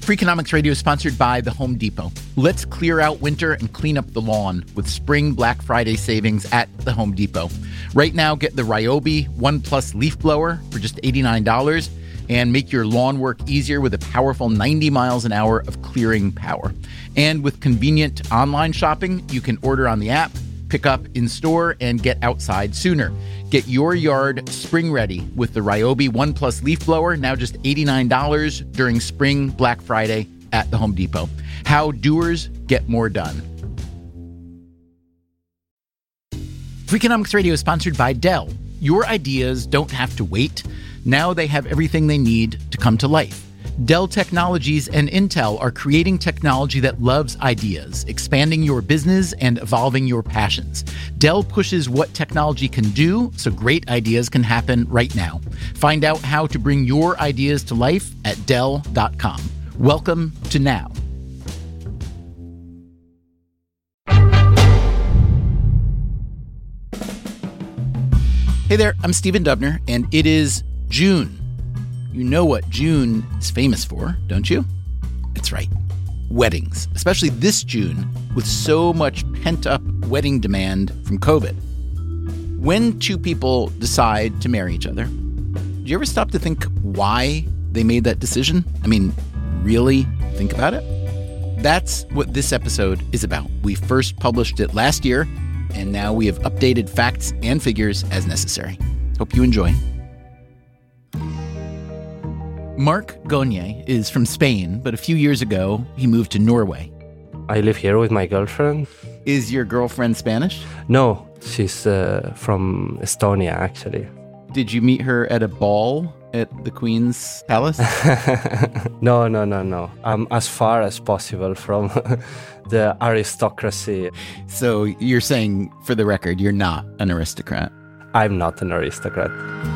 Freakonomics Radio is sponsored by The Home Depot. Let's clear out winter and clean up the lawn with spring Black Friday savings at The Home Depot. Right now, get the Ryobi One Plus leaf blower for just $89 and make your lawn work easier with a powerful 90 miles an hour of clearing power. And with convenient online shopping, you can order on the app, pick up in store, and get outside sooner. Get your yard spring ready with the Ryobi One Plus leaf blower, now just $89 during spring Black Friday at the Home Depot. How doers get more done. Freakonomics Radio is sponsored by Dell. Your ideas don't have to wait. Now they have everything they need to come to life. Dell Technologies and Intel are creating technology that loves ideas, expanding your business and evolving your passions. Dell pushes what technology can do so great ideas can happen right now. Find out how to bring your ideas to life at Dell.com. Welcome to Now. Hey there, I'm Stephen Dubner, and it is June. You know what June is famous for, don't you? That's right, weddings, especially this June with so much pent-up wedding demand from COVID. When two people decide to marry each other, do you ever stop to think why they made that decision? I mean, really think about it? That's what this episode is about. We first published it last year, and now we have updated facts and figures as necessary. Hope you enjoy. Marc Gonier is from Spain, but a few years ago, he moved to Norway. I live here with my girlfriend. Is your girlfriend Spanish? No, she's from Estonia, actually. Did you meet her at a ball at the Queen's Palace? No. I'm as far as possible from the aristocracy. So you're saying, for the record, you're not an aristocrat? I'm not an aristocrat.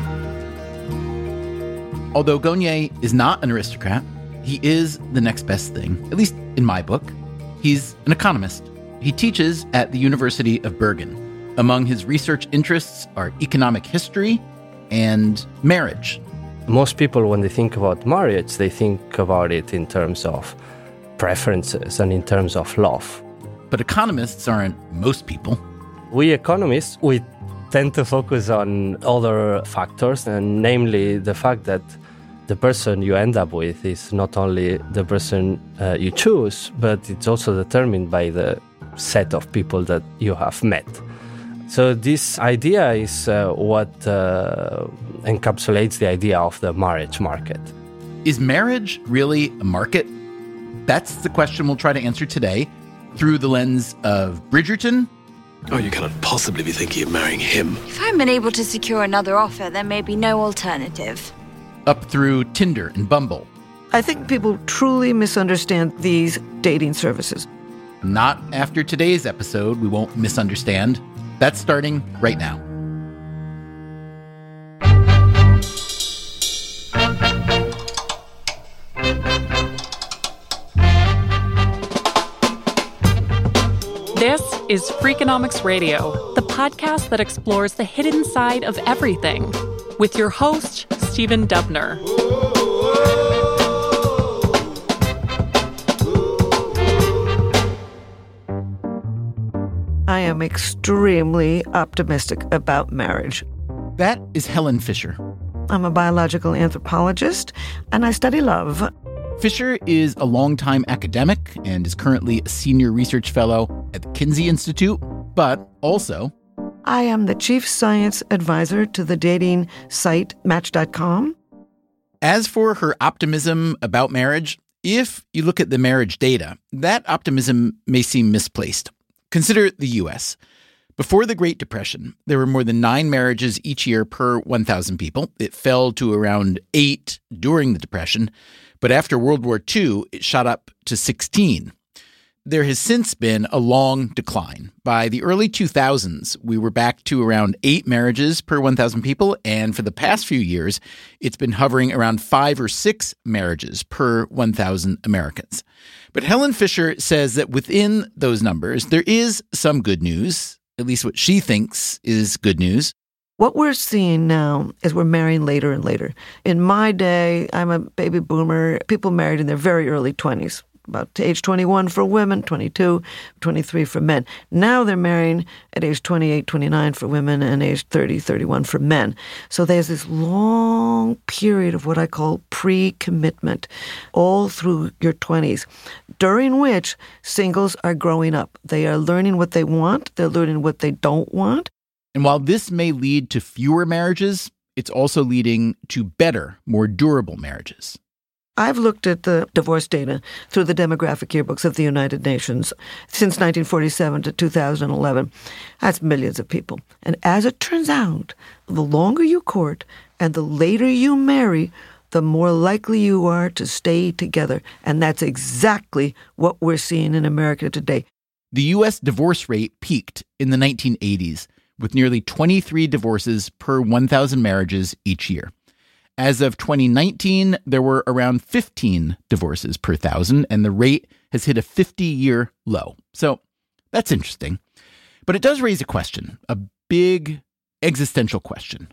Although Gonier is not an aristocrat, he is the next best thing, at least in my book. He's an economist. He teaches at the University of Bergen. Among his research interests are economic history and marriage. Most people, when they think about marriage, they think about it in terms of preferences and in terms of love. But economists aren't most people. We economists, we tend to focus on other factors, and namely the fact that the person you end up with is not only the person you choose, but it's also determined by the set of people that you have met. So this idea is what encapsulates the idea of the marriage market. Is marriage really a market? That's the question we'll try to answer today through the lens of Bridgerton. Oh, you cannot possibly be thinking of marrying him. If I haven't been able to secure another offer, there may be no alternative. Up through Tinder and Bumble. I think people truly misunderstand these dating services. Not after today's episode, we won't misunderstand. That's starting right now. This is Freakonomics Radio, the podcast that explores the hidden side of everything, with your host, Stephen Dubner. I am extremely optimistic about marriage. That is Helen Fisher. I'm a biological anthropologist, and I study love. Fisher is a longtime academic and is currently a senior research fellow at the Kinsey Institute, but also I am the chief science advisor to the dating site Match.com. As for her optimism about marriage, if you look at the marriage data, that optimism may seem misplaced. Consider the U.S. Before the Great Depression, there were more than 9 marriages each year per 1,000 people. It fell to around 8 during the Depression, but after World War II, it shot up to 16. There has since been a long decline. By the early 2000s, we were back to around 8 marriages per 1,000 people, and for the past few years, it's been hovering around 5 or 6 marriages per 1,000 Americans. But Helen Fisher says that within those numbers, there is some good news, at least what she thinks is good news. What we're seeing now is we're marrying later and later. In my day, I'm a baby boomer, people married in their very early 20s, about age 21 for women, 22, 23 for men. Now they're marrying at age 28, 29 for women and age 30, 31 for men. So there's this long period of what I call pre-commitment all through your 20s, during which singles are growing up. They are learning what they want. They're learning what they don't want. And while this may lead to fewer marriages, it's also leading to better, more durable marriages. I've looked at the divorce data through the demographic yearbooks of the United Nations since 1947 to 2011. That's millions of people. And as it turns out, the longer you court and the later you marry, the more likely you are to stay together. And that's exactly what we're seeing in America today. The U.S. divorce rate peaked in the 1980s, with nearly 23 divorces per 1,000 marriages each year. As of 2019, there were around 15 divorces per 1,000, and the rate has hit a 50-year low. So that's interesting. But it does raise a question, a big existential question.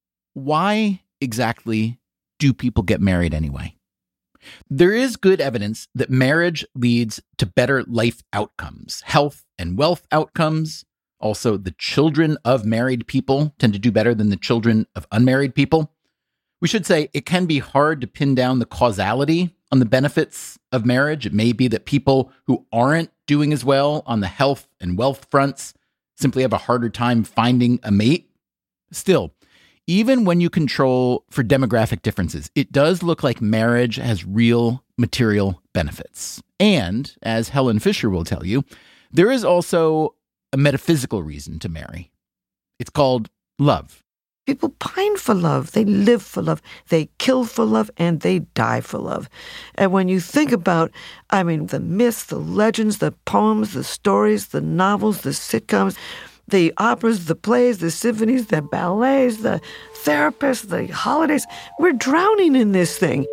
Why exactly do people get married anyway? There is good evidence that marriage leads to better life outcomes, health and wealth outcomes. Also, the children of married people tend to do better than the children of unmarried people. We should say it can be hard to pin down the causality on the benefits of marriage. It may be that people who aren't doing as well on the health and wealth fronts simply have a harder time finding a mate. Still, even when you control for demographic differences, it does look like marriage has real material benefits. And, as Helen Fisher will tell you, there is also a metaphysical reason to marry. It's called love. People pine for love. They live for love. They kill for love, and they die for love. And when you think about, the myths, the legends, the poems, the stories, the novels, the sitcoms, the operas, the plays, the symphonies, the ballets, the therapists, the holidays, we're drowning in this thing.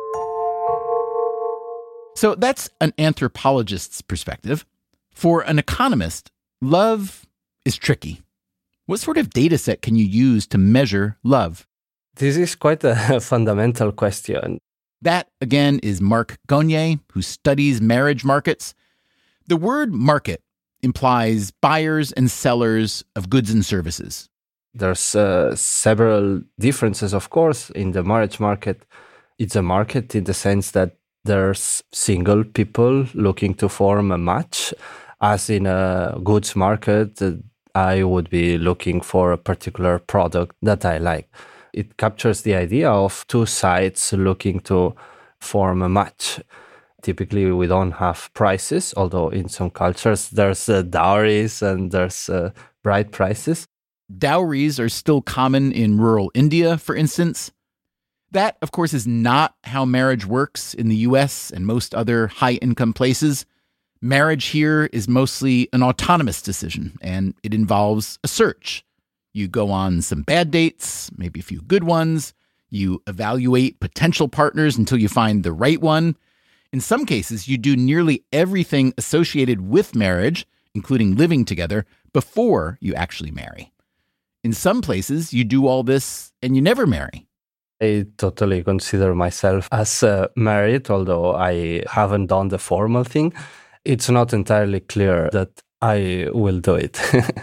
So that's an anthropologist's perspective. For an economist, love is tricky. What sort of data set can you use to measure love? This is quite a fundamental question. That, again, is Marc Gagné, who studies marriage markets. The word market implies buyers and sellers of goods and services. There's several differences, of course, in the marriage market. It's a market in the sense that there's single people looking to form a match. As in a goods market, I would be looking for a particular product that I like. It captures the idea of two sides looking to form a match. Typically, we don't have prices, although in some cultures there's dowries and there's bride prices. Dowries are still common in rural India, for instance. That, of course, is not how marriage works in the U.S. and most other high-income places. Marriage here is mostly an autonomous decision, and it involves a search. You go on some bad dates, maybe a few good ones. You evaluate potential partners until you find the right one. In some cases, you do nearly everything associated with marriage, including living together, before you actually marry. In some places, you do all this and you never marry. I totally consider myself as married, although I haven't done the formal thing. It's not entirely clear that I will do it.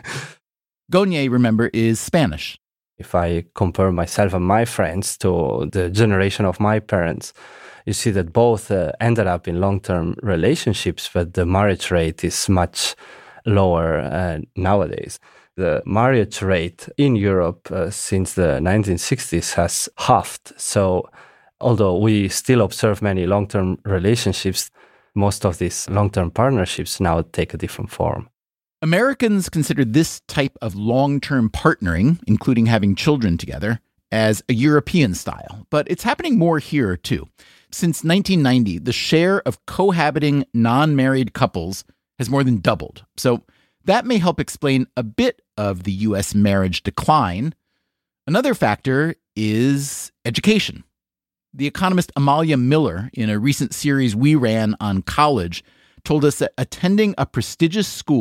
Gagné, remember, is Spanish. If I compare myself and my friends to the generation of my parents, you see that both ended up in long-term relationships, but the marriage rate is much lower nowadays. The marriage rate in Europe since the 1960s has halved. So although we still observe many long-term relationships, most of these long-term partnerships now take a different form. Americans consider this type of long-term partnering, including having children together, as a European style. But it's happening more here, too. Since 1990, the share of cohabiting non-married couples has more than doubled. So that may help explain a bit of the U.S. marriage decline. Another factor is education. The economist Amalia Miller, in a recent series we ran on college, told us that attending a prestigious school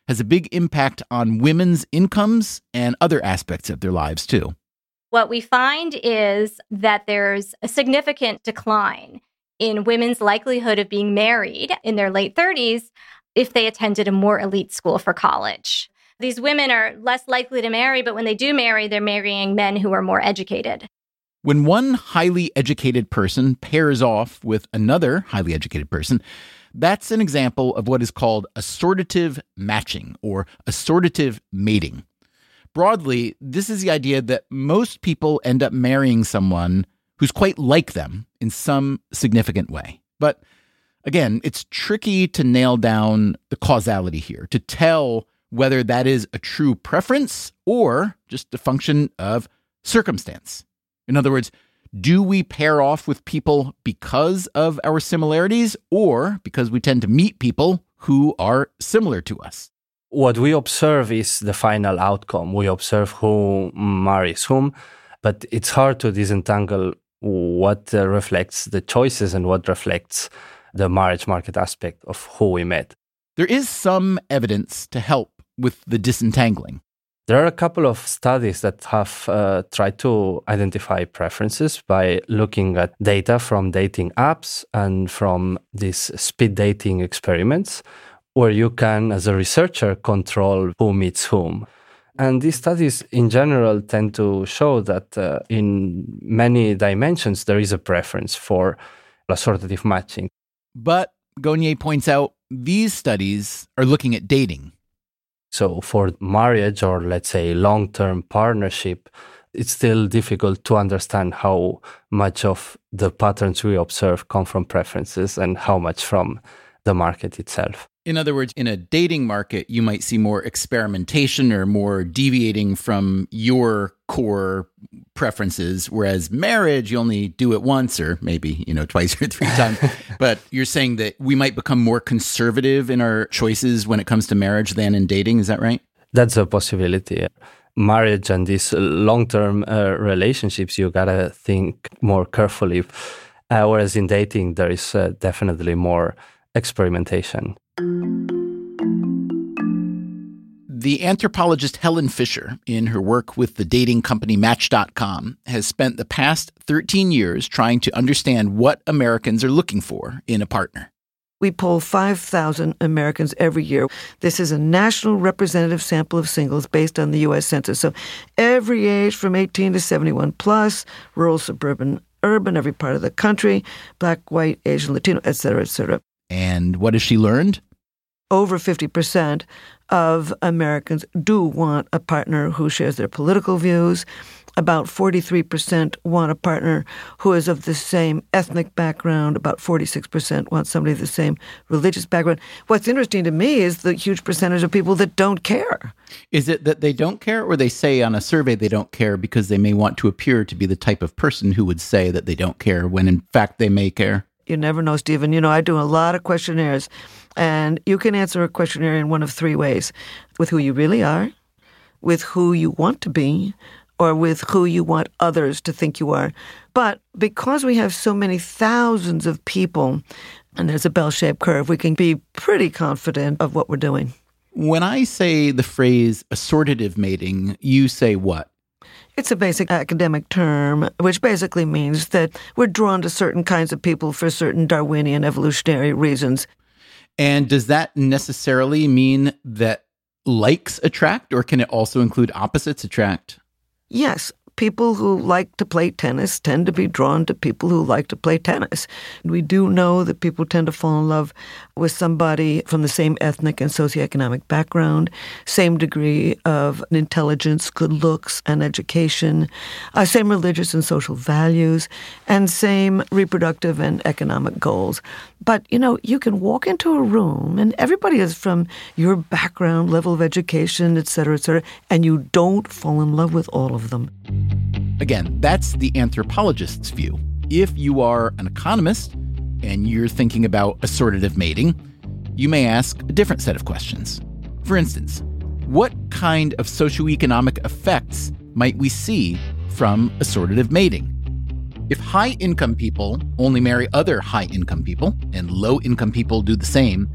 has a big impact on women's incomes and other aspects of their lives, too. What we find is that there's a significant decline in women's likelihood of being married in their late 30s if they attended a more elite school for college. These women are less likely to marry, but when they do marry, they're marrying men who are more educated. When one highly educated person pairs off with another highly educated person, that's an example of what is called assortative matching or assortative mating. Broadly, this is the idea that most people end up marrying someone who's quite like them in some significant way. But again, it's tricky to nail down the causality here, to tell whether that is a true preference or just a function of circumstance. In other words, do we pair off with people because of our similarities or because we tend to meet people who are similar to us? What we observe is the final outcome. We observe who marries whom, but it's hard to disentangle what reflects the choices and what reflects the marriage market aspect of who we met. There is some evidence to help with the disentangling. There are a couple of studies that have tried to identify preferences by looking at data from dating apps and from these speed dating experiments, where you can, as a researcher, control who meets whom. And these studies, in general, tend to show that in many dimensions, there is a preference for assortative matching. But Gonier points out these studies are looking at dating. So for marriage or, let's say, long-term partnership, it's still difficult to understand how much of the patterns we observe come from preferences and how much from the market itself. In other words, in a dating market, you might see more experimentation or more deviating from your core preferences, whereas marriage, you only do it once or maybe, twice or three times. But you're saying that we might become more conservative in our choices when it comes to marriage than in dating. Is that right? That's a possibility. Marriage and these long-term relationships, you gotta think more carefully. Whereas in dating, there is definitely more experimentation. The anthropologist Helen Fisher, in her work with the dating company Match.com, has spent the past 13 years trying to understand what Americans are looking for in a partner. We poll 5,000 Americans every year. This is a national representative sample of singles based on the U.S. Census. So every age from 18 to 71 plus, rural, suburban, urban, every part of the country, Black, white, Asian, Latino, et cetera, et cetera. And what has she learned? Over 50% of Americans do want a partner who shares their political views. About 43% want a partner who is of the same ethnic background. About 46% want somebody of the same religious background. What's interesting to me is the huge percentage of people that don't care. Is it that they don't care, or they say on a survey they don't care because they may want to appear to be the type of person who would say that they don't care when in fact they may care? You never know, Stephen. I do a lot of questionnaires, and you can answer a questionnaire in one of three ways: with who you really are, with who you want to be, or with who you want others to think you are. But because we have so many thousands of people, and there's a bell-shaped curve, we can be pretty confident of what we're doing. When I say the phrase assortative mating, you say what? It's a basic academic term, which basically means that we're drawn to certain kinds of people for certain Darwinian evolutionary reasons. And does that necessarily mean that likes attract, or can it also include opposites attract? Yes. People who like to play tennis tend to be drawn to people who like to play tennis. We do know that people tend to fall in love with somebody from the same ethnic and socioeconomic background, same degree of intelligence, good looks, and education, same religious and social values, and same reproductive and economic goals. But, you can walk into a room and everybody is from your background, level of education, et cetera, and you don't fall in love with all of them. Again, that's the anthropologist's view. If you are an economist and you're thinking about assortative mating, you may ask a different set of questions. For instance, what kind of socioeconomic effects might we see from assortative mating? If high-income people only marry other high-income people and low-income people do the same,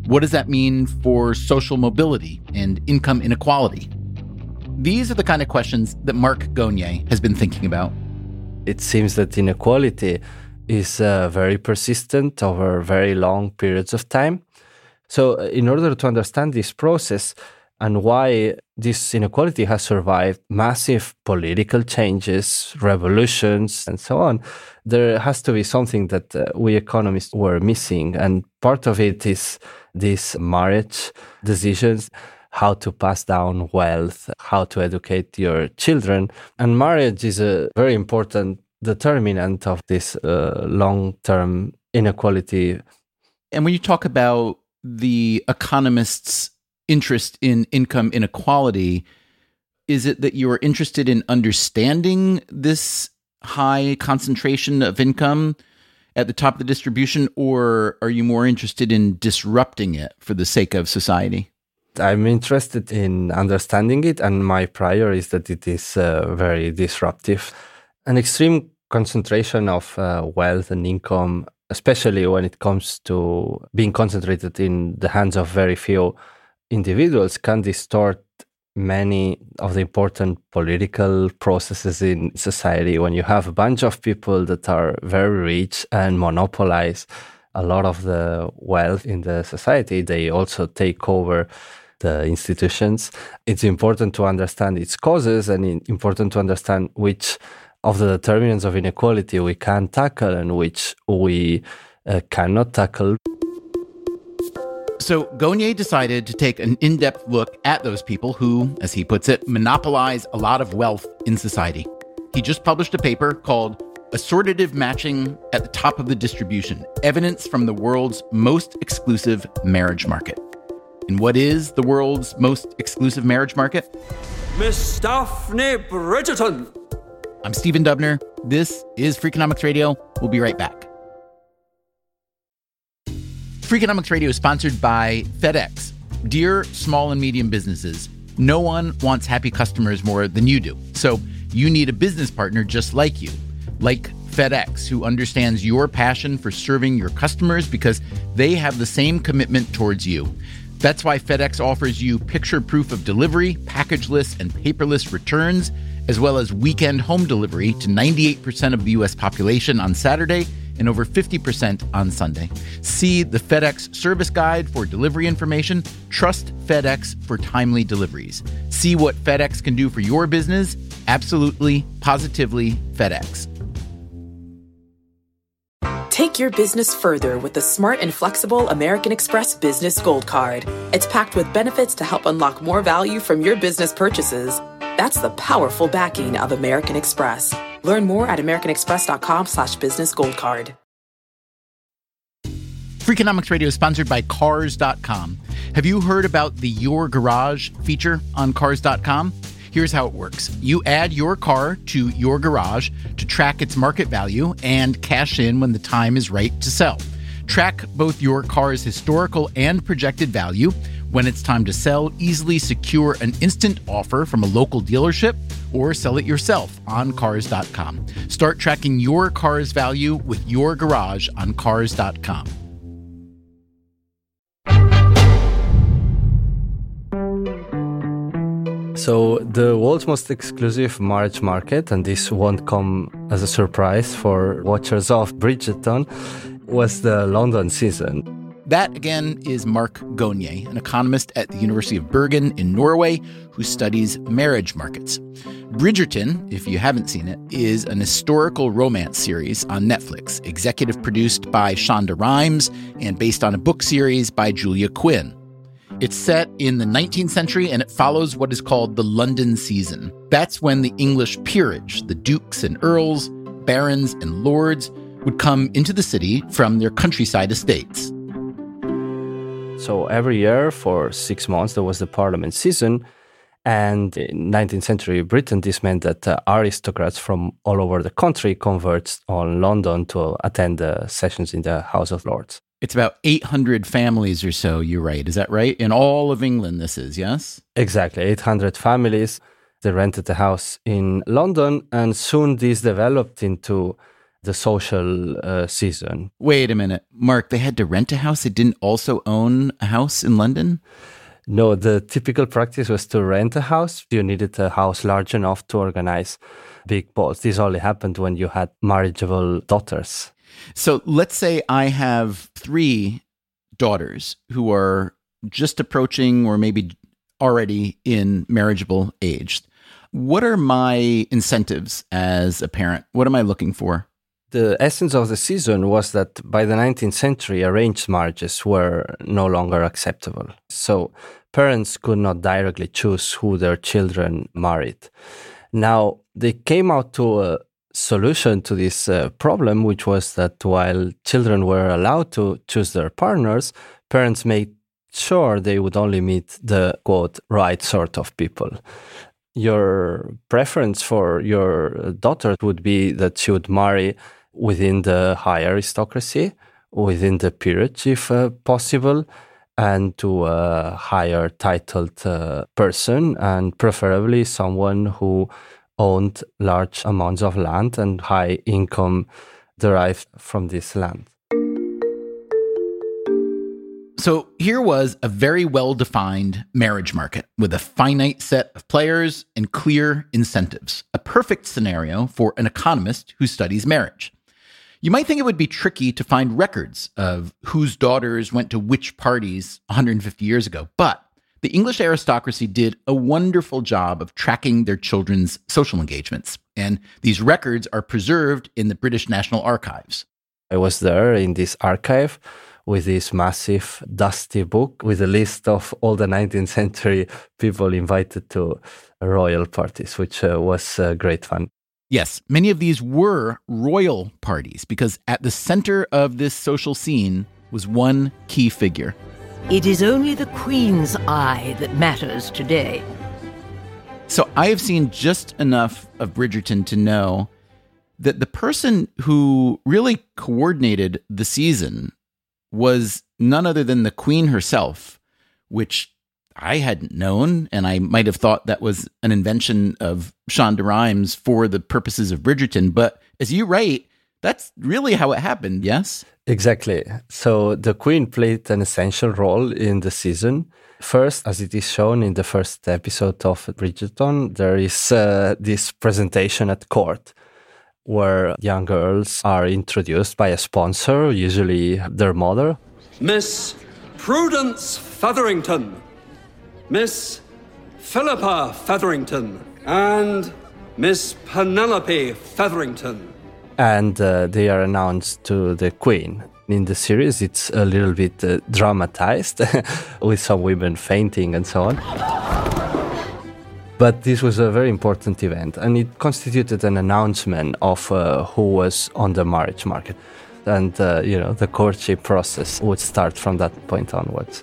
What does that mean for social mobility and income inequality? These are the kind of questions that Marc Gagné has been thinking about. It seems that inequality is very persistent over very long periods of time. So in order to understand this process and why this inequality has survived massive political changes, revolutions, and so on, there has to be something that we economists were missing. And part of it is these marriage decisions, how to pass down wealth, how to educate your children. And marriage is a very important determinant of this long-term inequality. And when you talk about the economists' interest in income inequality, is it that you're interested in understanding this high concentration of income at the top of the distribution, or are you more interested in disrupting it for the sake of society? I'm interested in understanding it, and my prior is that it is very disruptive. An extreme concentration of wealth and income, especially when it comes to being concentrated in the hands of very few individuals, can distort many of the important political processes in society. When you have a bunch of people that are very rich and monopolize a lot of the wealth in the society, they also take over the institutions. It's important to understand its causes and important to understand which of the determinants of inequality we can tackle and which we cannot tackle. So Gagné decided to take an in-depth look at those people who, as he puts it, monopolize a lot of wealth in society. He just published a paper called Assortative Matching at the Top of the Distribution, Evidence from the World's Most Exclusive Marriage Market. And what is the world's most exclusive marriage market? Miss Daphne Bridgerton. I'm Stephen Dubner. This is Freakonomics Radio. We'll be right back. Freakonomics Radio is sponsored by FedEx. Dear small and medium businesses, no one wants happy customers more than you do. So you need a business partner just like you, like FedEx, who understands your passion for serving your customers because they have the same commitment towards you. That's why FedEx offers you picture proof of delivery, packageless and paperless returns, as well as weekend home delivery to 98% of the U.S. population on Saturday and over 50% on Sunday. See the FedEx service guide for delivery information. Trust FedEx for timely deliveries. See what FedEx can do for your business. Absolutely, positively FedEx. Take your business further with the smart and flexible American Express Business Gold Card. It's packed with benefits to help unlock more value from your business purchases. That's the powerful backing of American Express. Learn more at americanexpress.com/businessgoldcard. Freakonomics Radio is sponsored by Cars.com. Have you heard about the Your Garage feature on Cars.com? Here's how it works. You add your car to your garage to track its market value and cash in when the time is right to sell. Track both your car's historical and projected value. When it's time to sell, easily secure an instant offer from a local dealership or sell it yourself on Cars.com. Start tracking your car's value with your garage on Cars.com. So the world's most exclusive marriage market, and this won't come as a surprise for watchers of Bridgerton, was the London season. That, again, is Marc Gagné, an economist at the University of Bergen in Norway who studies marriage markets. Bridgerton, if you haven't seen it, is an historical romance series on Netflix, executive produced by Shonda Rhimes and based on a book series by Julia Quinn. It's set in the 19th century, and it follows what is called the London season. That's when the English peerage, the dukes and earls, barons and lords, would come into the city from their countryside estates. So every year for 6 months, there was the Parliament season. And in 19th century Britain, this meant that aristocrats from all over the country converged on London to attend the sessions in the House of Lords. It's about 800 families or so, you write. Is that right? In all of England, this is, yes? Exactly. 800 families. They rented a house in London, and soon this developed into the social season. Wait a minute. Mark, they had to rent a house? They didn't also own a house in London? No, the typical practice was to rent a house. You needed a house large enough to organize big balls. This only happened when you had marriageable daughters. So let's say I have 3 daughters who are just approaching or maybe already in marriageable age. What are my incentives as a parent? What am I looking for? The essence of the season was that by the 19th century, arranged marriages were no longer acceptable. So parents could not directly choose who their children married. Now, they came out to a solution to this problem, which was that while children were allowed to choose their partners, parents made sure they would only meet the, quote, right sort of people. Your preference for your daughter would be that she would marry within the high aristocracy, within the peerage if possible, and to a higher titled person, and preferably someone who owned large amounts of land and high income derived from this land. So here was a very well-defined marriage market with a finite set of players and clear incentives, a perfect scenario for an economist who studies marriage. You might think it would be tricky to find records of whose daughters went to which parties 150 years ago, but the English aristocracy did a wonderful job of tracking their children's social engagements, and these records are preserved in the British National Archives. I was there in this archive with this massive, dusty book with a list of all the 19th century people invited to royal parties, which was great fun. Yes, many of these were royal parties because at the center of this social scene was one key figure. It is only the Queen's eye that matters today. So I have seen just enough of Bridgerton to know that the person who really coordinated the season was none other than the Queen herself, which I hadn't known, and I might have thought that was an invention of Shonda Rhimes for the purposes of Bridgerton. But as you write, that's really how it happened, yes? Exactly. So the Queen played an essential role in the season. First, as it is shown in the first episode of Bridgerton, there is this presentation at court where young girls are introduced by a sponsor, usually their mother. Miss Prudence Featherington, Miss Philippa Featherington, and Miss Penelope Featherington. And they are announced to the Queen. In the series, it's a little bit dramatized, with some women fainting and so on. But this was a very important event, and it constituted an announcement of who was on the marriage market. And, the courtship process would start from that point onwards.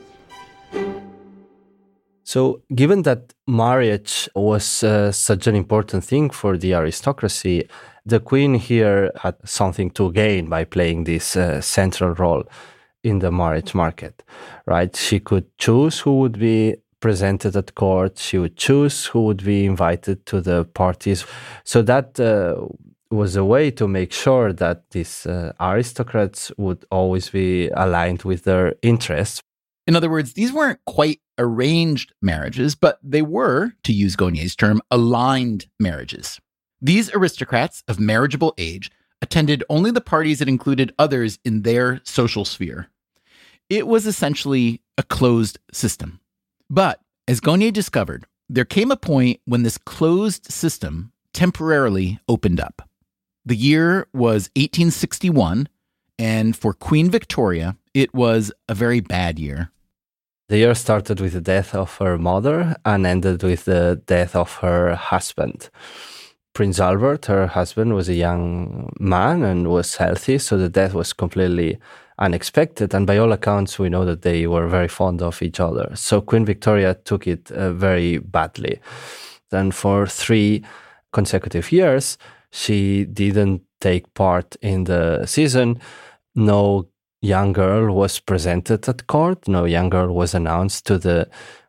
So, given that marriage was such an important thing for the aristocracy, the Queen here had something to gain by playing this central role in the marriage market, right? She could choose who would be presented at court. She would choose who would be invited to the parties. So that was a way to make sure that these aristocrats would always be aligned with their interests. In other words, these weren't quite arranged marriages, but they were, to use Gaugner's term, aligned marriages. These aristocrats of marriageable age attended only the parties that included others in their social sphere. It was essentially a closed system. But, as Gaugner discovered, there came a point when this closed system temporarily opened up. The year was 1861, and for Queen Victoria, it was a very bad year. The year started with the death of her mother and ended with the death of her husband. Prince Albert, her husband, was a young man and was healthy, so the death was completely unexpected. And by all accounts, we know that they were very fond of each other. So Queen Victoria took it very badly. And for 3 consecutive years, she didn't take part in the season. No young girl was presented at court. No young girl was announced to the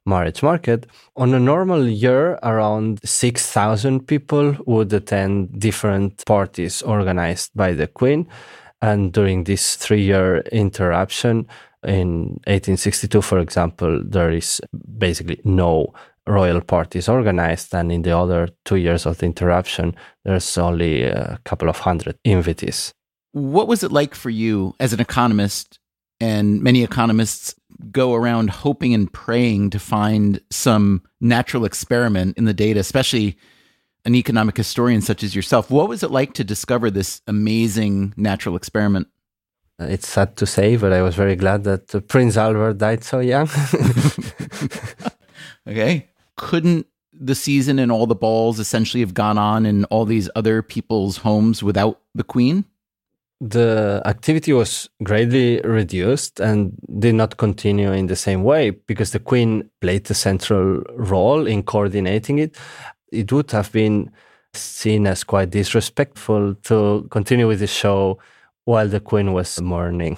marriage market. On a normal year, around 6,000 people would attend different parties organized by the Queen. And during this 3-year interruption, in 1862, for example, there is basically no royal parties organized. And in the other 2 years of the interruption, there's only a couple of hundred invitees. What was it like for you as an economist? And many economists go around hoping and praying to find some natural experiment in the data, especially an economic historian such as yourself. What was it like to discover this amazing natural experiment? It's sad to say, but I was very glad that Prince Albert died so young. Okay. Couldn't the season and all the balls essentially have gone on in all these other people's homes without the Queen? The activity was greatly reduced and did not continue in the same way because the Queen played a central role in coordinating it. It would have been seen as quite disrespectful to continue with the show while the Queen was mourning.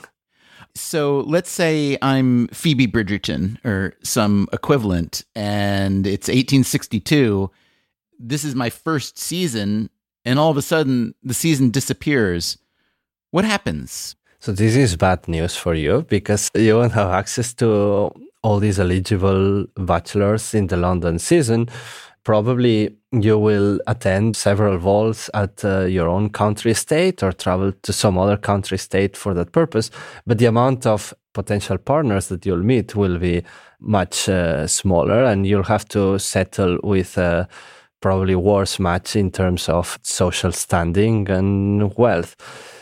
So let's say I'm Phoebe Bridgerton or some equivalent, and it's 1862. This is my first season, and all of a sudden the season disappears. What happens? So this is bad news for you because you won't have access to all these eligible bachelors in the London season. Probably you will attend several balls at your own country estate or travel to some other country estate for that purpose. But the amount of potential partners that you'll meet will be much smaller, and you'll have to settle with probably worse match in terms of social standing and wealth.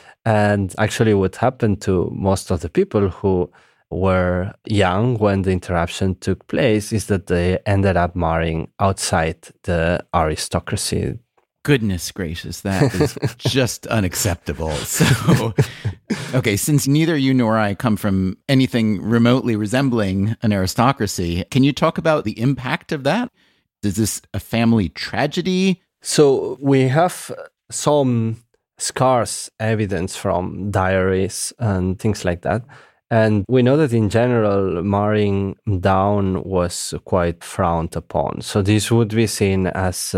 And actually what happened to most of the people who were young when the interruption took place is that they ended up marrying outside the aristocracy. Goodness gracious, that is just unacceptable. So, okay, since neither you nor I come from anything remotely resembling an aristocracy, can you talk about the impact of that? Is this a family tragedy? So we have some scarce evidence from diaries and things like that. And we know that in general, marrying down was quite frowned upon. So this would be seen as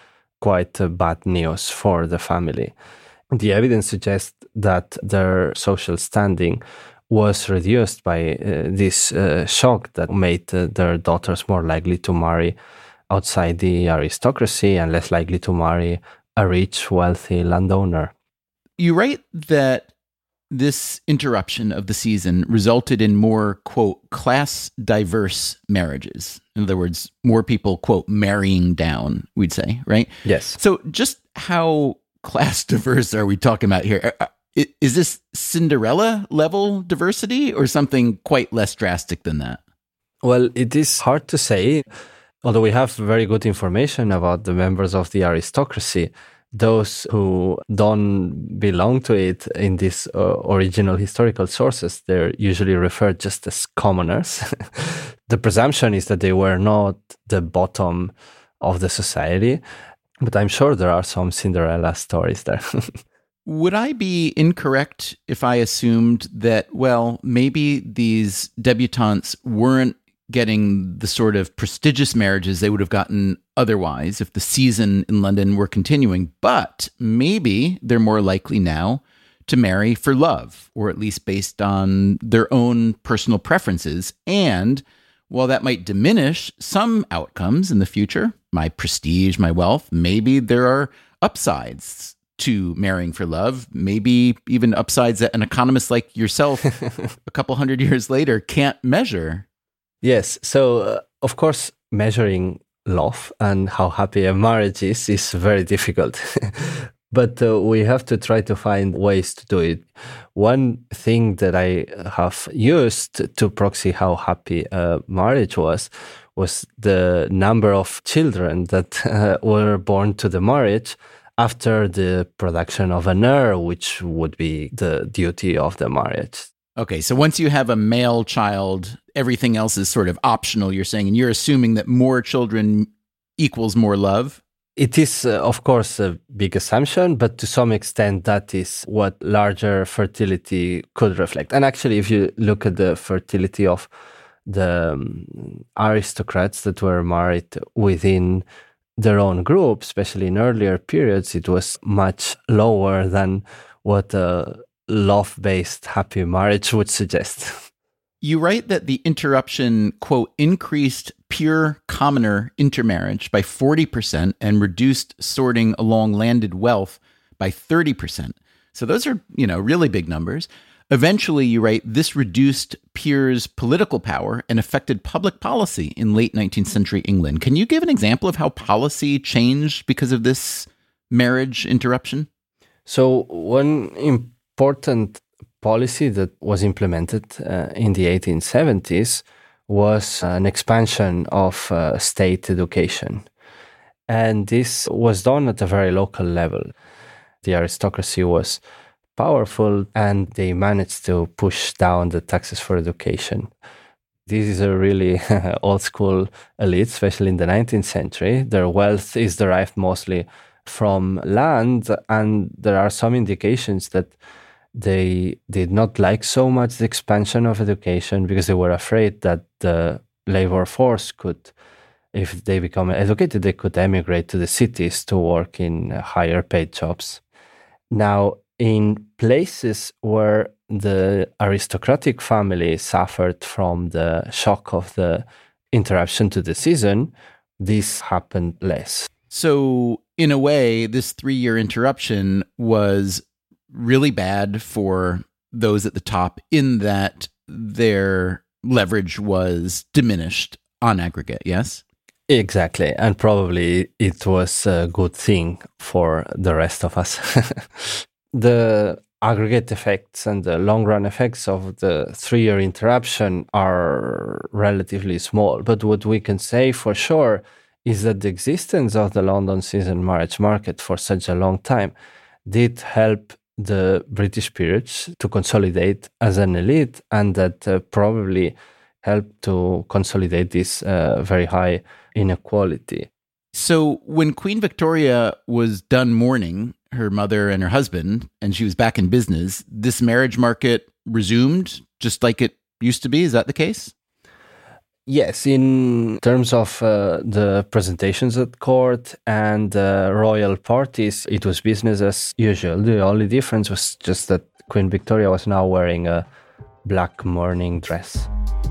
quite bad news for the family. The evidence suggests that their social standing was reduced by this shock that made their daughters more likely to marry outside the aristocracy and less likely to marry a rich, wealthy landowner. You write that this interruption of the season resulted in more, quote, class-diverse marriages. In other words, more people, quote, marrying down, we'd say, right? Yes. So just how class-diverse are we talking about here? Is this Cinderella-level diversity or something quite less drastic than that? Well, it is hard to say. Although we have very good information about the members of the aristocracy, those who don't belong to it in these original historical sources, they're usually referred just as commoners. The presumption is that they were not the bottom of the society, but I'm sure there are some Cinderella stories there. Would I be incorrect if I assumed that, well, maybe these debutantes weren't getting the sort of prestigious marriages they would have gotten otherwise if the season in London were continuing, but maybe they're more likely now to marry for love, or at least based on their own personal preferences. And while that might diminish some outcomes in the future, my prestige, my wealth, maybe there are upsides to marrying for love, maybe even upsides that an economist like yourself a couple hundred years later can't measure. Yes. So, of course, measuring love and how happy a marriage is very difficult. But we have to try to find ways to do it. One thing that I have used to proxy how happy a marriage was the number of children that were born to the marriage after the production of an heir, which would be the duty of the marriage. Okay, so once you have a male child, everything else is sort of optional, you're saying, and you're assuming that more children equals more love? It is, of course, a big assumption, but to some extent, that is what larger fertility could reflect. And actually, if you look at the fertility of the aristocrats that were married within their own group, especially in earlier periods, it was much lower than what a love-based happy marriage would suggest. You write that the interruption, quote, increased pure commoner intermarriage by 40% and reduced sorting along landed wealth by 30%. So those are, really big numbers. Eventually, you write, this reduced peers' political power and affected public policy in late 19th century England. Can you give an example of how policy changed because of this marriage interruption? So one important policy that was implemented in the 1870s was an expansion of state education. And this was done at a very local level. The aristocracy was powerful and they managed to push down the taxes for education. This is a really old school elite, especially in the 19th century. Their wealth is derived mostly from land, and there are some indications that they did not like so much the expansion of education because they were afraid that the labor force could, if they become educated, they could emigrate to the cities to work in higher paid jobs. Now, in places where the aristocratic family suffered from the shock of the interruption to the season, this happened less. So, in a way, this 3-year interruption was really bad for those at the top in that their leverage was diminished on aggregate, yes? Exactly. And probably it was a good thing for the rest of us. The aggregate effects and the long-run effects of the 3-year interruption are relatively small. But what we can say for sure is that the existence of the London season marriage market for such a long time did help the British peerage to consolidate as an elite, and that probably helped to consolidate this very high inequality. So when Queen Victoria was done mourning her mother and her husband, and she was back in business, this marriage market resumed just like it used to be. Is that the case? Yes, in terms of the presentations at court and royal parties, it was business as usual. The only difference was just that Queen Victoria was now wearing a black mourning dress.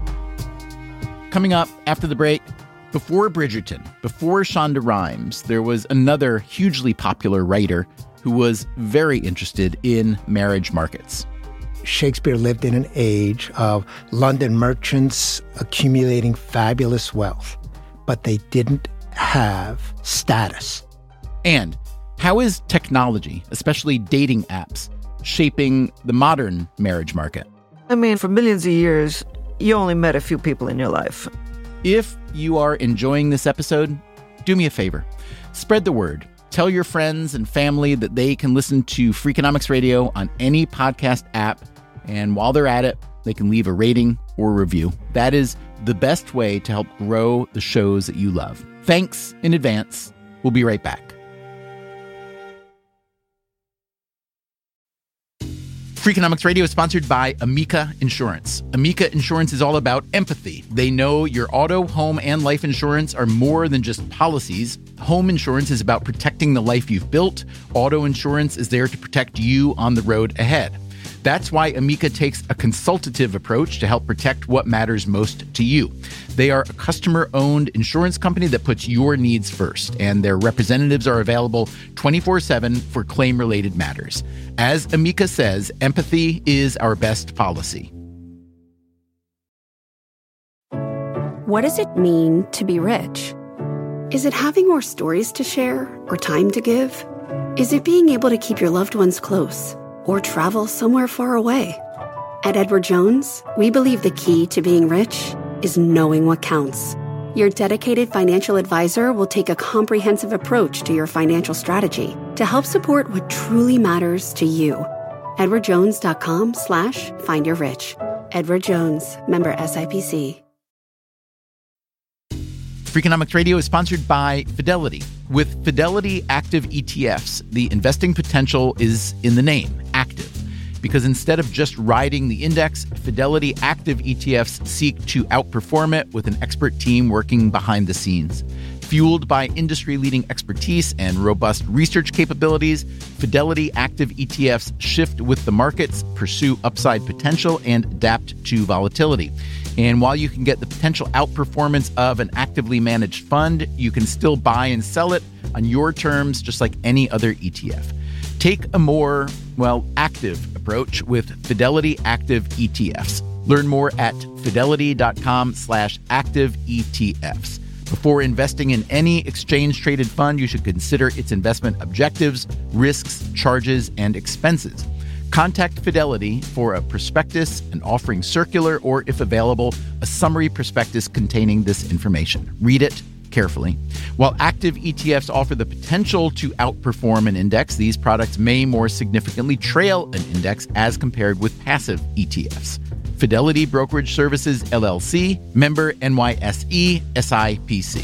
Coming up after the break, before Bridgerton, before Shonda Rhimes, there was another hugely popular writer who was very interested in marriage markets. Shakespeare lived in an age of London merchants accumulating fabulous wealth, but they didn't have status. And how is technology, especially dating apps, shaping the modern marriage market? I mean, for millions of years, you only met a few people in your life. If you are enjoying this episode, do me a favor. Spread the word. Tell your friends and family that they can listen to Freakonomics Radio on any podcast app. And while they're at it, they can leave a rating or review. That is the best way to help grow the shows that you love. Thanks in advance. We'll be right back. Freakonomics Radio is sponsored by Amica Insurance. Amica Insurance is all about empathy. They know your auto, home, and life insurance are more than just policies. Home insurance is about protecting the life you've built. Auto insurance is there to protect you on the road ahead. That's why Amica takes a consultative approach to help protect what matters most to you. They are a customer-owned insurance company that puts your needs first, and their representatives are available 24/7 for claim-related matters. As Amica says, empathy is our best policy. What does it mean to be rich? Is it having more stories to share or time to give? Is it being able to keep your loved ones close or travel somewhere far away? At Edward Jones, we believe the key to being rich is knowing what counts. Your dedicated financial advisor will take a comprehensive approach to your financial strategy to help support what truly matters to you. EdwardJones.com/findyourrich. Edward Jones, member SIPC. Freakonomics Radio is sponsored by Fidelity. With Fidelity Active ETFs, the investing potential is in the name, active. because instead of just riding the index, Fidelity active ETFs seek to outperform it with an expert team working behind the scenes. Fueled by industry-leading expertise and robust research capabilities, Fidelity active ETFs shift with the markets, pursue upside potential, and adapt to volatility. And while you can get the potential outperformance of an actively managed fund, you can still buy and sell it on your terms, just like any other ETF. Take a more, active approach with Fidelity active ETFs. Learn more at fidelity.com/active ETFs. Before investing in any exchange-traded fund, you should consider its investment objectives, risks, charges, and expenses. Contact Fidelity for a prospectus, an offering circular, or, if available, a summary prospectus containing this information. Read it carefully. While active ETFs offer the potential to outperform an index, these products may more significantly trail an index as compared with passive ETFs. Fidelity Brokerage Services, LLC, member NYSE, SIPC.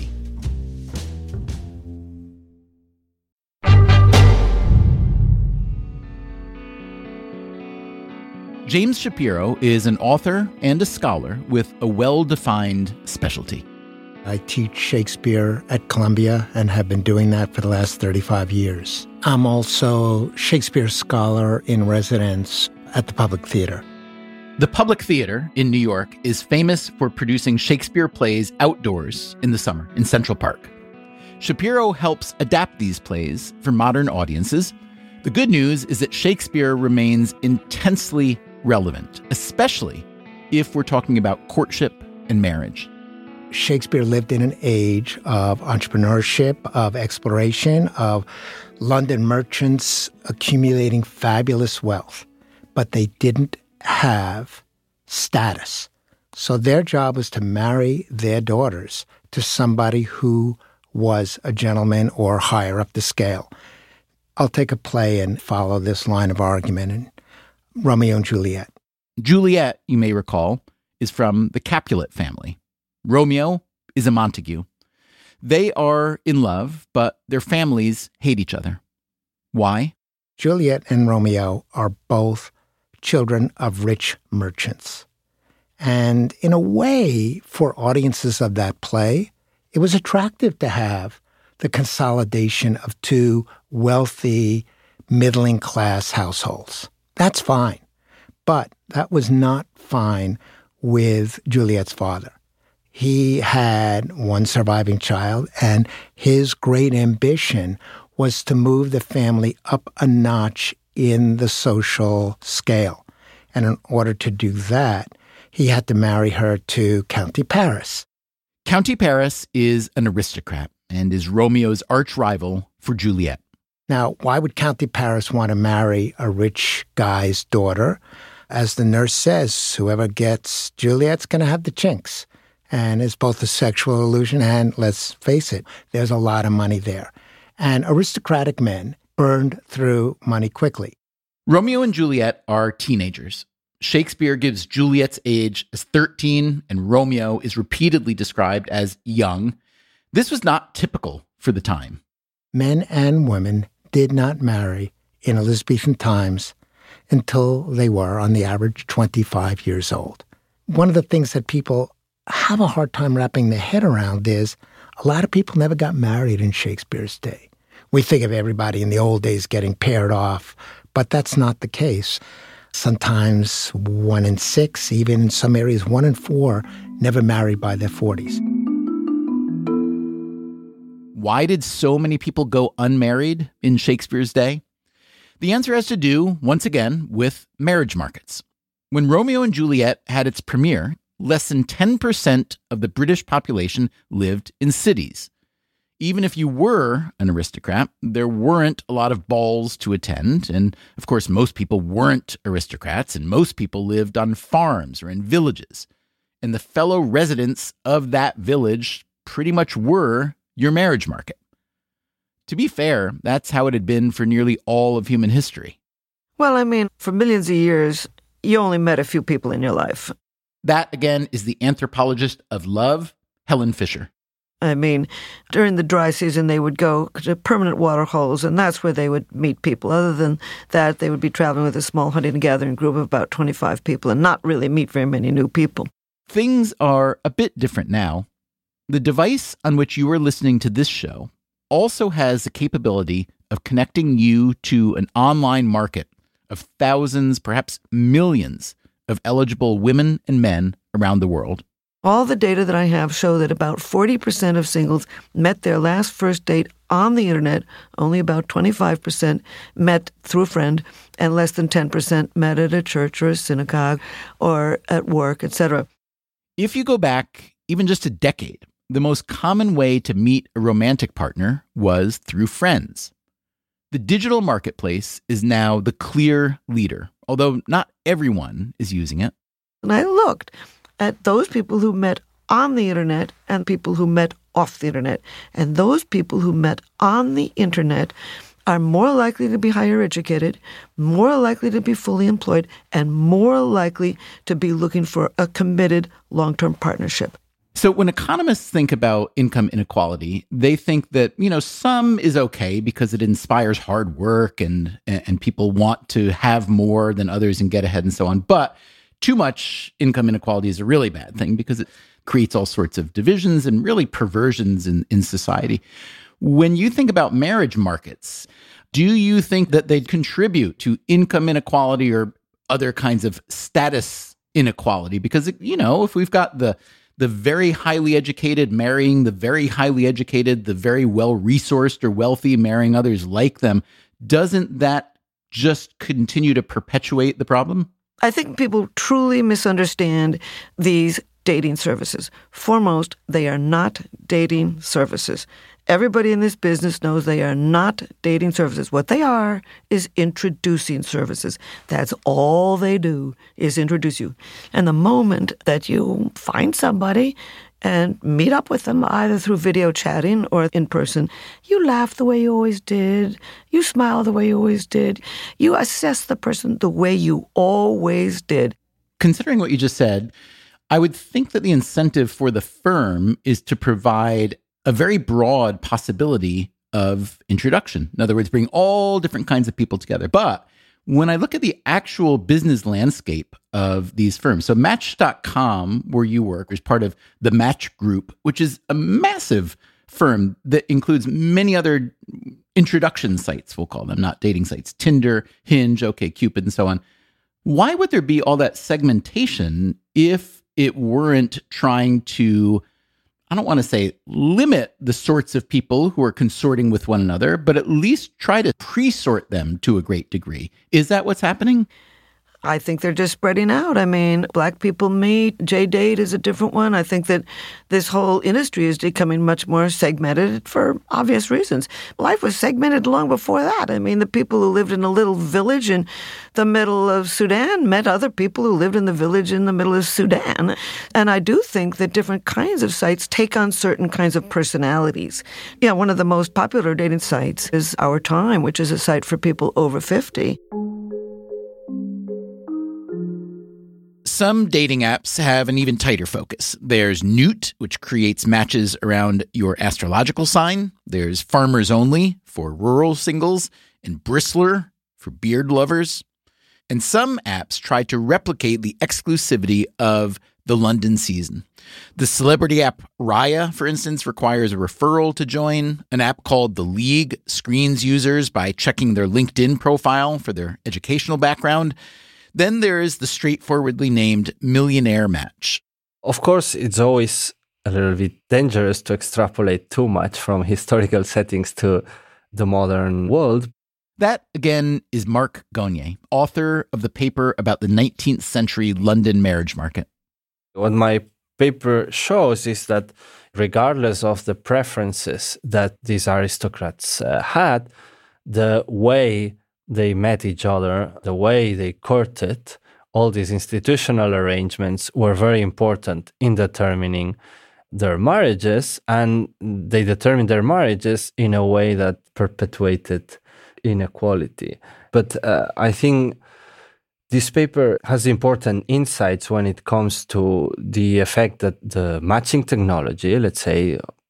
James Shapiro is an author and a scholar with a well-defined specialty. I teach Shakespeare at Columbia and have been doing that for the last 35 years. I'm also Shakespeare scholar in residence at the Public Theater. The Public Theater in New York is famous for producing Shakespeare plays outdoors in the summer in Central Park. Shapiro helps adapt these plays for modern audiences. The good news is that Shakespeare remains intensely relevant, especially if we're talking about courtship and marriage. Shakespeare lived in an age of entrepreneurship, of exploration, of London merchants accumulating fabulous wealth, but they didn't have status. So their job was to marry their daughters to somebody who was a gentleman or higher up the scale. I'll take a play and follow this line of argument in Romeo and Juliet. Juliet, you may recall, is from the Capulet family. Romeo is a Montague. They are in love, but their families hate each other. Why? Juliet and Romeo are both children of rich merchants. And in a way, for audiences of that play, it was attractive to have the consolidation of two wealthy, middling-class households. That's fine. But that was not fine with Juliet's father. He had one surviving child, and his great ambition was to move the family up a notch in the social scale. And in order to do that, he had to marry her to County Paris. County Paris is an aristocrat and is Romeo's arch-rival for Juliet. Now, why would County Paris want to marry a rich guy's daughter? As the nurse says, whoever gets Juliet's going to have the chinks. And it's both a sexual illusion and, let's face it, there's a lot of money there. And aristocratic men burned through money quickly. Romeo and Juliet are teenagers. Shakespeare gives Juliet's age as 13, and Romeo is repeatedly described as young. This was not typical for the time. Men and women did not marry in Elizabethan times until they were, on the average, 25 years old. One of the things that people have a hard time wrapping their head around is a lot of people never got married in Shakespeare's day. We think of everybody in the old days getting paired off, but that's not the case. Sometimes 1 in 6, even in some areas 1 in 4, never married by their 40s. Why did so many people go unmarried in Shakespeare's day? The answer has to do, once again, with marriage markets. When Romeo and Juliet had its premiere, less than 10% of the British population lived in cities. Even if you were an aristocrat, there weren't a lot of balls to attend. And of course, most people weren't aristocrats, and most people lived on farms or in villages. And the fellow residents of that village pretty much were your marriage market. To be fair, that's how it had been for nearly all of human history. Well, I mean, for millions of years, you only met a few people in your life. That, again, is the anthropologist of love, Helen Fisher. I mean, during the dry season, they would go to permanent water holes, and that's where they would meet people. Other than that, they would be traveling with a small hunting and gathering group of about 25 people and not really meet very many new people. Things are a bit different now. The device on which you are listening to this show also has the capability of connecting you to an online market of thousands, perhaps millions, of eligible women and men around the world. All the data that I have show that about 40% of singles met their last first date on the internet, only about 25% met through a friend, and less than 10% met at a church or a synagogue or at work, etc. If you go back even just a decade, the most common way to meet a romantic partner was through friends. The digital marketplace is now the clear leader, although not everyone is using it. And I looked at those people who met on the internet and people who met off the internet. And those people who met on the internet are more likely to be higher educated, more likely to be fully employed, and more likely to be looking for a committed long-term partnership. So when economists think about income inequality, they think that, some is okay because it inspires hard work and people want to have more than others and get ahead and so on. But too much income inequality is a really bad thing because it creates all sorts of divisions and really perversions in society. When you think about marriage markets, do you think that they'd contribute to income inequality or other kinds of status inequality? Because, if we've got the very highly educated marrying the very highly educated, the very well-resourced or wealthy marrying others like them, doesn't that just continue to perpetuate the problem? I think people truly misunderstand these dating services. Foremost, they are not dating services. Everybody in this business knows they are not dating services. What they are is introducing services. That's all they do is introduce you. And the moment that you find somebody and meet up with them either through video chatting or in person, you laugh the way you always did. You smile the way you always did. You assess the person the way you always did. Considering what you just said, I would think that the incentive for the firm is to provide a very broad possibility of introduction. In other words, bring all different kinds of people together. But when I look at the actual business landscape of these firms, so Match.com, where you work, is part of the Match Group, which is a massive firm that includes many other introduction sites, we'll call them, not dating sites, Tinder, Hinge, OkCupid, and so on. Why would there be all that segmentation if it weren't trying to, I don't want to say limit the sorts of people who are consorting with one another, but at least try to pre-sort them to a great degree? Is that what's happening? I think they're just spreading out. I mean, Black People Meet, J-Date is a different one. I think that this whole industry is becoming much more segmented for obvious reasons. Life was segmented long before that. I mean, the people who lived in a little village in the middle of Sudan met other people who lived in the village in the middle of Sudan. And I do think that different kinds of sites take on certain kinds of personalities. Yeah, one of the most popular dating sites is Our Time, which is a site for people over 50. Some dating apps have an even tighter focus. There's Newt, which creates matches around your astrological sign. There's Farmers Only for rural singles, and Bristler for beard lovers. And some apps try to replicate the exclusivity of the London season. The celebrity app Raya, for instance, requires a referral to join. An app called The League screens users by checking their LinkedIn profile for their educational background. Then there is the straightforwardly named Millionaire Match. Of course, it's always a little bit dangerous to extrapolate too much from historical settings to the modern world. That, again, is Marc Gagné, author of the paper about the 19th century London marriage market. What my paper shows is that regardless of the preferences that these aristocrats had, the way they met each other, the way they courted, all these institutional arrangements were very important in determining their marriages, and they determined their marriages in a way that perpetuated inequality. But I think this paper has important insights when it comes to the effect that the matching technology, let's say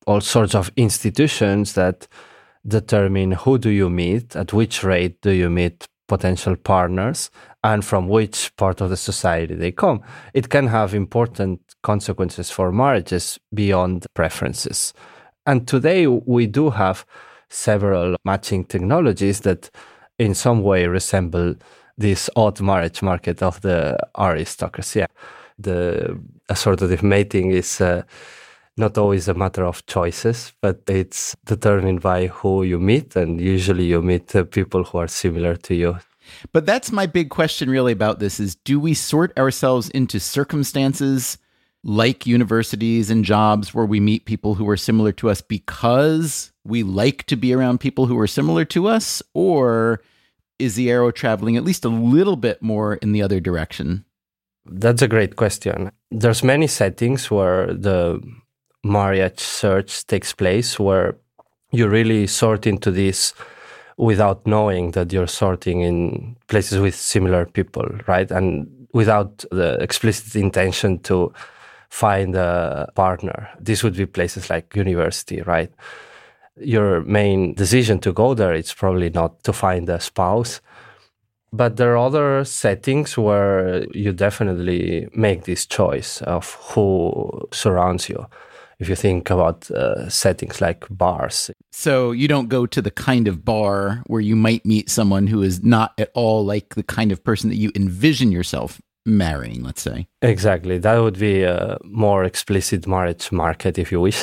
all sorts of institutions that determine who do you meet, at which rate do you meet potential partners, and from which part of the society they come. It can have important consequences for marriages beyond preferences. And today we do have several matching technologies that in some way resemble this odd marriage market of the aristocracy. The assortative mating is not always a matter of choices, but it's determined by who you meet, and usually you meet people who are similar to you. But that's my big question really about this is, do we sort ourselves into circumstances like universities and jobs where we meet people who are similar to us because we like to be around people who are similar to us? Or is the arrow traveling at least a little bit more in the other direction? That's a great question. There's many settings where the marriage search takes place, where you really sort into this without knowing that you're sorting in places with similar people, right? And without the explicit intention to find a partner. This would be places like university, right? Your main decision to go there, it's probably not to find a spouse. But there are other settings where you definitely make this choice of who surrounds you. If you think about settings like bars. So you don't go to the kind of bar where you might meet someone who is not at all like the kind of person that you envision yourself marrying, let's say. Exactly. That would be a more explicit marriage market, if you wish.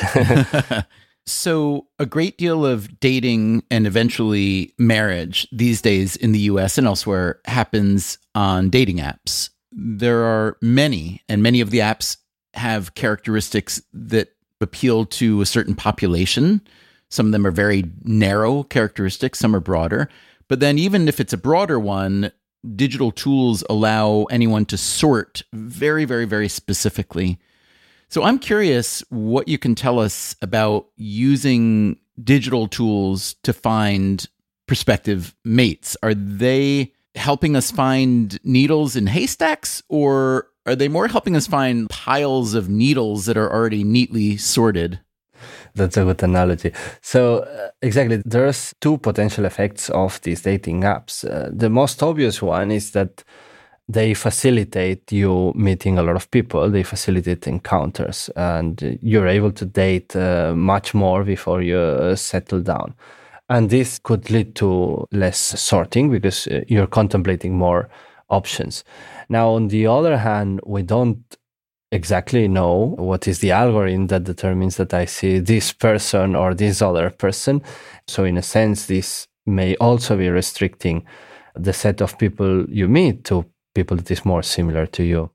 So a great deal of dating and eventually marriage these days in the US and elsewhere happens on dating apps. There are many, and many of the apps have characteristics that appeal to a certain population. Some of them are very narrow characteristics, some are broader. But then even if it's a broader one, digital tools allow anyone to sort very, very, very specifically. So I'm curious what you can tell us about using digital tools to find prospective mates. Are they helping us find needles in haystacks, or are they more helping us find piles of needles that are already neatly sorted? That's a good analogy. So exactly, there's two potential effects of these dating apps. The most obvious one is that they facilitate you meeting a lot of people. They facilitate encounters, and you're able to date much more before you settle down. And this could lead to less sorting because you're contemplating more options. Now, on the other hand, we don't exactly know what is the algorithm that determines that I see this person or this other person. So in a sense, this may also be restricting the set of people you meet to people that is more similar to you.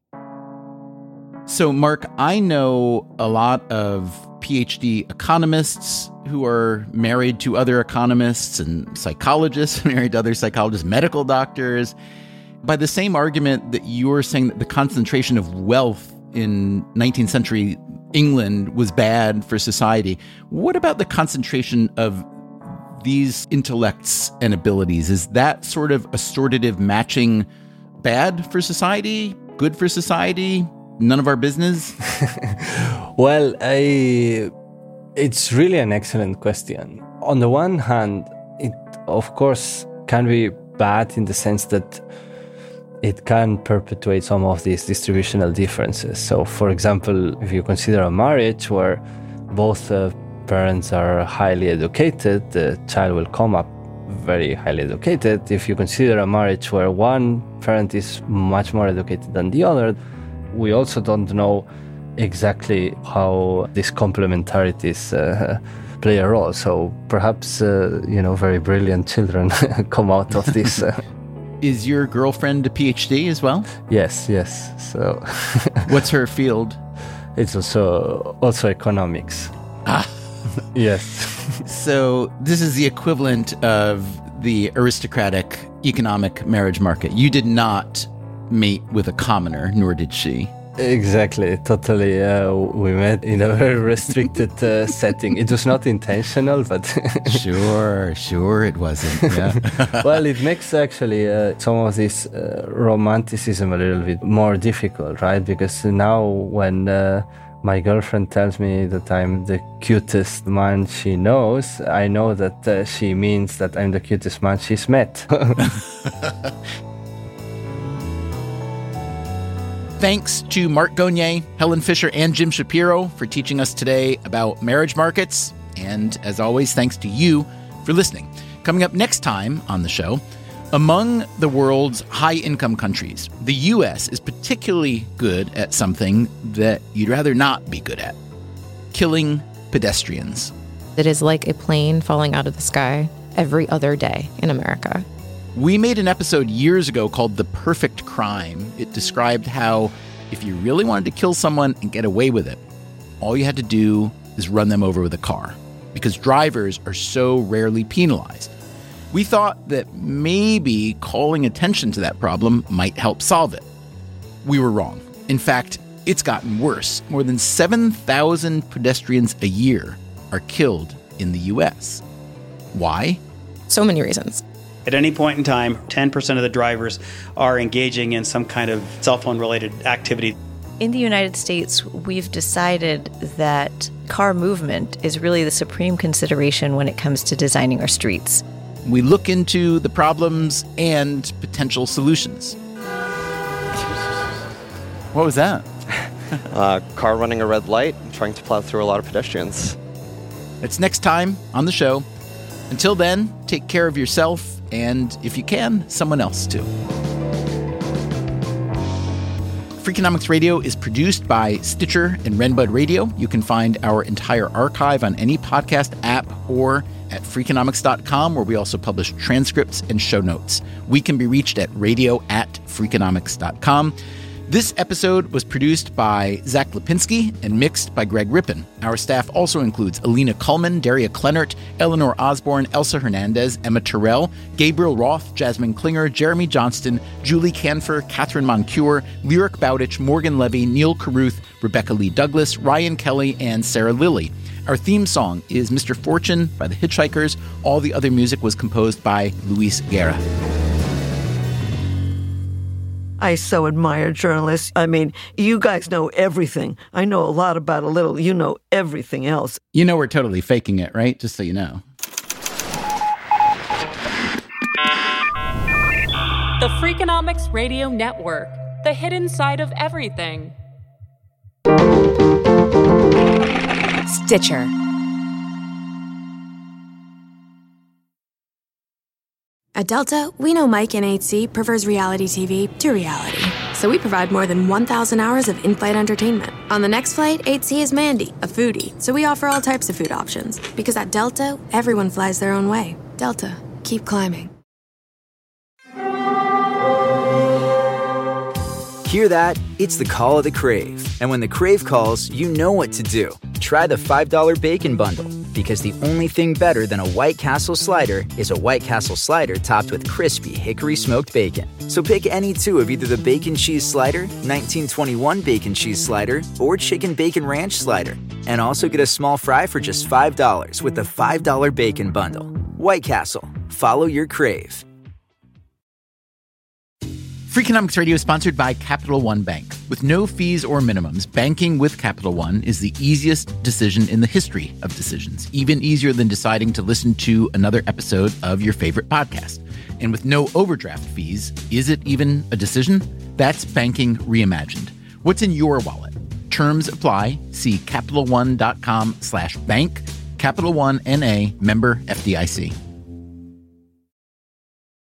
So, Mark, I know a lot of PhD economists who are married to other economists, and psychologists married to other psychologists, medical doctors. By the same argument that you're saying that the concentration of wealth in 19th century England was bad for society, what about the concentration of these intellects and abilities? Is that sort of assortative matching bad for society, good for society, none of our business? Well, it's really an excellent question. On the one hand, it of course can be bad in the sense that it can perpetuate some of these distributional differences. So, for example, if you consider a marriage where both parents are highly educated, the child will come up very highly educated. If you consider a marriage where one parent is much more educated than the other, we also don't know exactly how these complementarities play a role. So perhaps, very brilliant children come out of this. Is your girlfriend a PhD as well? Yes. So, what's her field? It's also economics. Yes. So this is the equivalent of the aristocratic economic marriage market. You did not mate with a commoner, nor did she. Exactly, totally. We met in a very restricted setting. It was not intentional, but... Sure it wasn't. Yeah. Well, it makes actually some of this romanticism a little bit more difficult, right? Because now when my girlfriend tells me that I'm the cutest man she knows, I know that she means that I'm the cutest man she's met. Thanks to Mark Gonier, Helen Fisher, and Jim Shapiro for teaching us today about marriage markets. And as always, thanks to you for listening. Coming up next time on the show, among the world's high-income countries, the U.S. is particularly good at something that you'd rather not be good at: killing pedestrians. It is like a plane falling out of the sky every other day in America. We made an episode years ago called The Perfect Crime. It described how if you really wanted to kill someone and get away with it, all you had to do is run them over with a car, because drivers are so rarely penalized. We thought that maybe calling attention to that problem might help solve it. We were wrong. In fact, it's gotten worse. More than 7,000 pedestrians a year are killed in the U.S. Why? So many reasons. At any point in time, 10% of the drivers are engaging in some kind of cell phone-related activity. In the United States, we've decided that car movement is really the supreme consideration when it comes to designing our streets. We look into the problems and potential solutions. What was that? Car running a red light, trying to plow through a lot of pedestrians. It's next time on the show. Until then, take care of yourself and, if you can, someone else too. Freakonomics Radio is produced by Stitcher and Renbud Radio. You can find our entire archive on any podcast app or at Freakonomics.com, where we also publish transcripts and show notes. We can be reached at radio@Freakonomics.com. This episode was produced by Zach Lipinski and mixed by Greg Rippin. Our staff also includes Alina Kuhlman, Daria Klennert, Eleanor Osborne, Elsa Hernandez, Emma Terrell, Gabriel Roth, Jasmine Klinger, Jeremy Johnston, Julie Canfer, Catherine Moncure, Lyric Bowditch, Morgan Levy, Neil Carruth, Rebecca Lee Douglas, Ryan Kelly, and Sarah Lilly. Our theme song is Mr. Fortune by the Hitchhikers. All the other music was composed by Luis Guerra. I so admire journalists. I mean, you guys know everything. I know a lot about a little. You know everything else. You know we're totally faking it, right? Just so you know. The Freakonomics Radio Network, the hidden side of everything. Stitcher. At Delta, we know Mike in 8C prefers reality TV to reality. So we provide more than 1,000 hours of in-flight entertainment. On the next flight, 8C is Mandy, a foodie. So we offer all types of food options. Because at Delta, everyone flies their own way. Delta, keep climbing. Hear that? It's the call of the Crave. And when the Crave calls, you know what to do. Try the $5 Bacon Bundle. Because the only thing better than a White Castle slider is a White Castle slider topped with crispy hickory smoked bacon. So pick any two of either the Bacon Cheese Slider, 1921 Bacon Cheese Slider, or Chicken Bacon Ranch Slider. And also get a small fry for just $5 with the $5 Bacon Bundle. White Castle. Follow your crave. Freakonomics Radio is sponsored by Capital One Bank. With no fees or minimums, banking with Capital One is the easiest decision in the history of decisions, even easier than deciding to listen to another episode of your favorite podcast. And with no overdraft fees, is it even a decision? That's banking reimagined. What's in your wallet? Terms apply. See CapitalOne.com/bank. Capital One N.A. member FDIC.